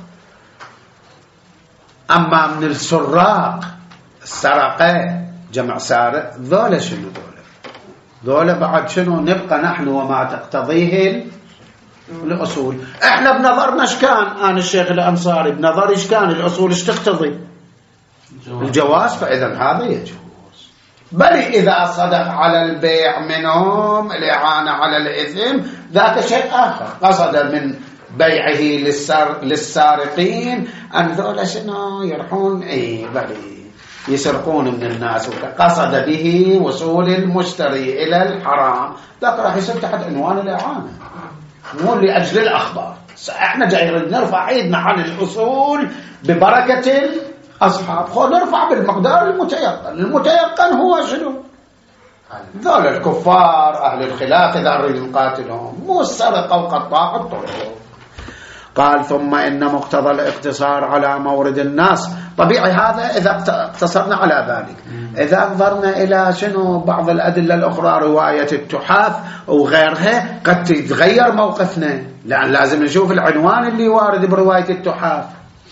أما من السراق السرقة جمع سارق، ذولا شنو ذولا ذولا بعد شنو نبقى نحن وما تقتضيه الأصول. احنا بنظرنا ايش كان، أنا الشيخ الأنصاري بنظري ايش كان الأصول ايش تقتضي. الجواز، فإذا هذا يجوز. بل إذا صدق على البيع منهم الإعانة على الإثم ذاك شيء آخر، قصد من بيعه للسار للسارقين أن ذولا شنو يروحون إيه بلي يسرقون من الناس، قصد به وصول المشتري إلى الحرام، ذاك راح يصير تحت عنوان الإعانة، مو لأجل الأخبار. احنا جايين نرفع ايدنا عن الأصول ببركة الأصحاب، خو نرفع بالمقدار المتيقن. المتيقن هو شنو؟ ذول الكفار أهل الخلاف إذا نريد نقاتلهم، مو السرقة وقطاع الطرق. قال ثم إن مقتضى الاقتصار على مورد الناس طبيعي، هذا إذا اقتصرنا على ذلك. إذا نظرنا إلى شنو بعض الأدلة الأخرى رواية التحاف وغيرها قد تتغير موقفنا، لأن لازم نشوف العنوان اللي وارد برواية التحاف.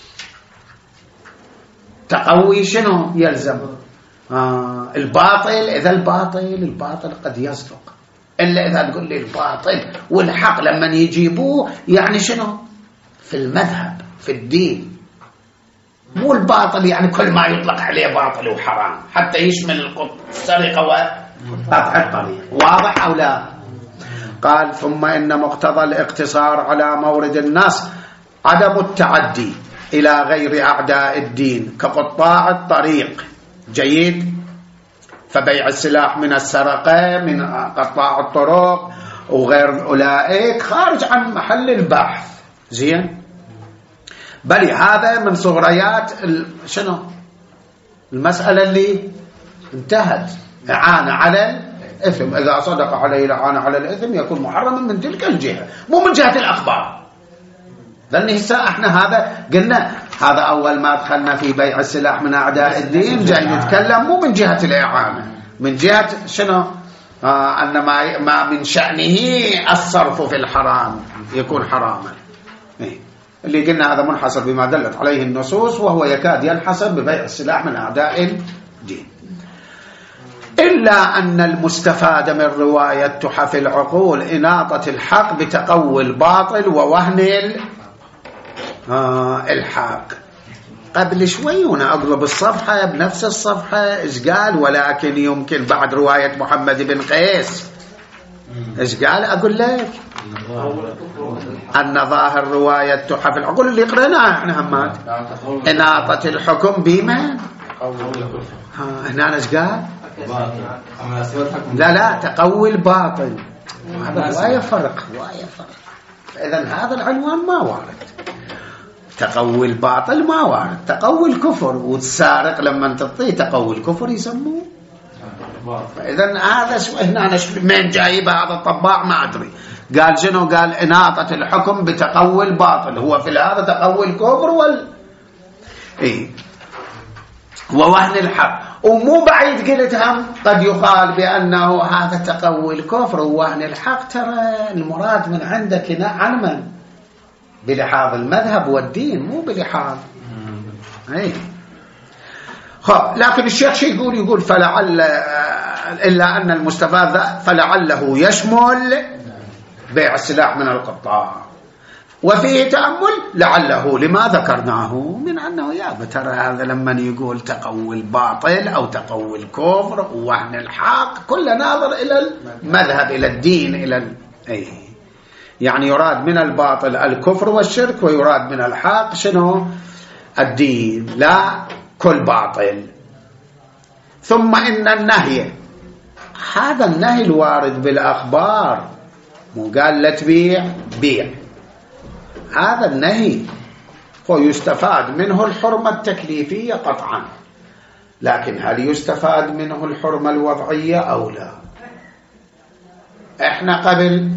تقوي شنو يلزم؟ آه الباطل، إذا الباطل الباطل قد يصدق، إلا إذا تقول لي الباطل والحق لما يجيبوه يعني شنو؟ في المذهب في الدين، مو الباطل يعني كل ما يطلق عليه باطل وحرام، حتى يشمل السرقة وقطع الطريق. واضح أو لا؟ قال ثم إن مقتضى الاقتصار على مورد الناس عدم التعدي إلى غير أعداء الدين كقطاع الطريق. جيد. فبيع السلاح من السرقة من قطاع الطرق وغير أولئك خارج عن محل البحث. زين. بل هذا من صغريات شنو المسألة اللي انتهت، إعانة على الإثم. إذا صدق عليه الإعانة على الإثم يكون محرما من تلك الجهة، مو من جهة الأخبار. لأن هسه احنا هذا قلنا هذا أول ما دخلنا في بيع السلاح من أعداء الدين جاي نتكلم مو من جهة الإعانة، من جهة شنو؟ آه أن ما, ما من شأنه الصرف في الحرام يكون حراما. إيه؟ اللي قلنا هذا منحصر بما دلت عليه النصوص، وهو يكاد ينحصر ببيع السلاح من أعداء الدين. إلا أن المستفاد من رواية تحف العقول إناطة الحق بتقوي الباطل ووهن آه الحق. قبل شوي وانا اقلب الصفحة بنفس الصفحة ايش قال؟ ولكن يمكن بعد رواية محمد بن قيس ايش قال؟ اقول لك أن ظاهر رواية تحف العقول اللي قرأناها احنا همات إناطة الحكم بما هنا ايش قال؟ لا لا تقوي الباطل. هذا رواية فرق رواية فرق. إذن هذا العنوان ما وارد. تقوي الباطل ما وارد. تقوي الكفر، والسارق لما تعطيه تقوي الكفر يسموه. فإذن هذا شو هنا من جايب هذا الطباع ما أدري. قال شنو؟ قال إناطة الحكم بتقوي الباطل، هو في هذا تقوي الكفر وال إيه ووهن الحق. ومو بعيد قلت هم قد يقال بأنه هذا تقوي الكفر ووهن الحق، ترى المراد من عندك هنا عن من؟ بلحاظ المذهب والدين، مو بلحاظ اي خب. لكن الشيخ شي يقول؟ يقول فلعل إلا أن المستفاد فلعله يشمل بيع السلاح من القطاع، وفيه تأمل لعله لما ذكرناه من أنه يا ترى هذا لما يقول تقوي الباطل أو تقوي الكفر ووهن الحق كل ناظر إلى المذهب إلى الدين إلى ال... أي يعني يراد من الباطل الكفر والشرك، ويراد من الحق شنو؟ الدين، لا كل باطل. ثم إن النهي، هذا النهي الوارد بالأخبار، مو قال لا تبيع بيع، هذا النهي هو يستفاد منه الحرمة التكليفية قطعا، لكن هل يستفاد منه الحرمة الوضعية أو لا؟ احنا قبل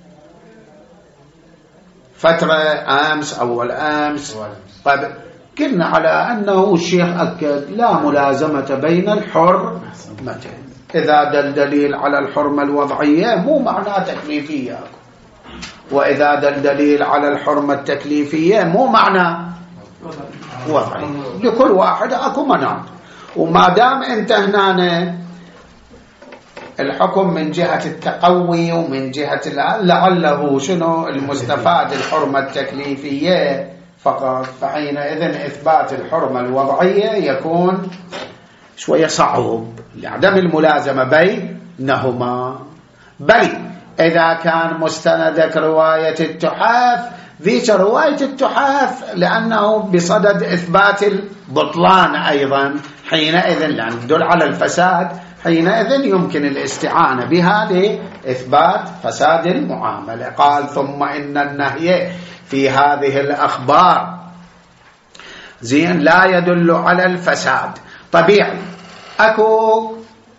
فترة أمس أول أمس قبل قلنا على أنه الشيخ أكد لا ملازمة بين الحرمتين. إذا دل دليل على الحرمة الوضعية مو معناه تكليفية، وإذا دل دليل على الحرمة التكليفية مو معناه وضعي. لكل واحد أكو مناط. وما دام أنت هنا الحكم من جهة التقوي ومن جهة لعله شنو المستفاد الحرمة التكليفية، فقط، فحينئذ إثبات الحرمة الوضعية يكون شوية صعب لعدم الملازمة بينهما. بل إذا كان مستندك رواية التحاف، ذيك رواية التحاف لأنه بصدد إثبات البطلان أيضا، حينئذ لأن تدل على الفساد، حينئذ يمكن الاستعانة بها لإثبات فساد المعاملة. قال ثم إن النهي في هذه الأخبار زين لا يدل على الفساد. طبيعي أكو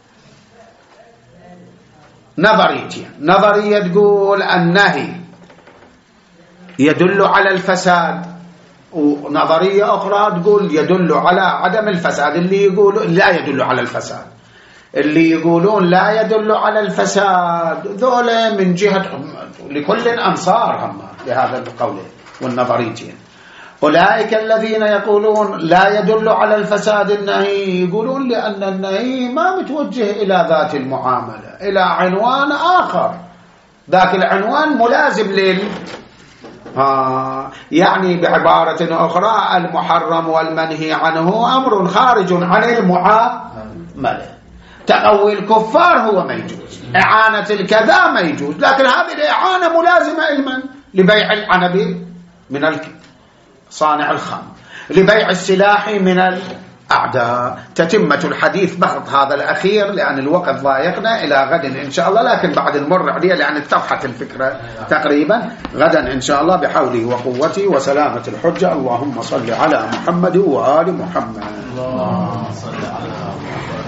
نظريتين، نظرية تقول النهي يدل على الفساد، ونظرية أخرى تقول يدل على عدم الفساد. اللي يقول لا يدل على الفساد، اللي يقولون لا يدل على الفساد ذولا من جهة لكل أنصار هم لهذا القول والنظريتين. أولئك الذين يقولون لا يدل على الفساد النهي يقولون لأن النهي ما متوجه إلى ذات المعاملة، إلى عنوان آخر، ذاك العنوان ملازم لل آه يعني بعبارة أخرى المحرم والمنهي عنه أمر خارج عن المعاملة. تقوي الكفار هو ما يجوز، إعانة الكذا ما يجوز، لكن هذه الإعانة ملازمة إلمن لبيع العنب من صانع الخمر، لبيع السلاح من الأعداء. تتمة الحديث بعد هذا الأخير لأن الوقت ضايقنا إلى غد إن شاء الله، لكن بعد المر عليه لأن اتضحت الفكرة تقريبا. غدا إن شاء الله بحوله وقوته وسلامة الحجة. اللهم صل على محمد وآل محمد. اللهم صل على محمد.